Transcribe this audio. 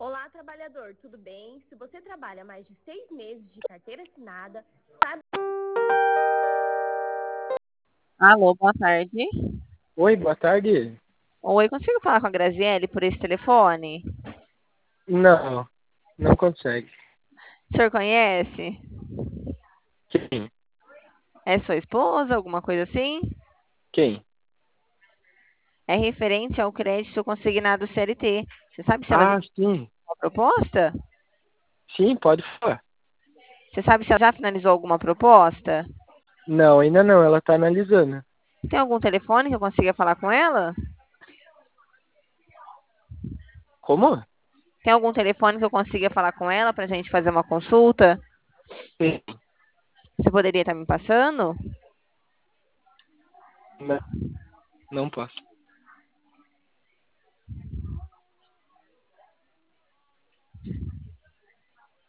Olá, trabalhador, tudo bem? Se você trabalha mais de 6 meses de carteira assinada, sabe... Alô, boa tarde. Oi, boa tarde. Oi, consigo falar com a Graziele por esse telefone? Não, não consegue. O senhor conhece? Quem? É sua esposa, alguma coisa assim? Quem? É referente ao crédito consignado CLT. Você sabe se ela já Ah, fez sim. uma proposta? Sim, pode falar. Você sabe se ela já finalizou alguma proposta? Não, ainda não, ela tá analisando. Tem algum telefone que eu consiga falar com ela? Como? Tem algum telefone que eu consiga falar com ela para a gente fazer uma consulta? Quem? Você poderia estar me passando? Não, não posso.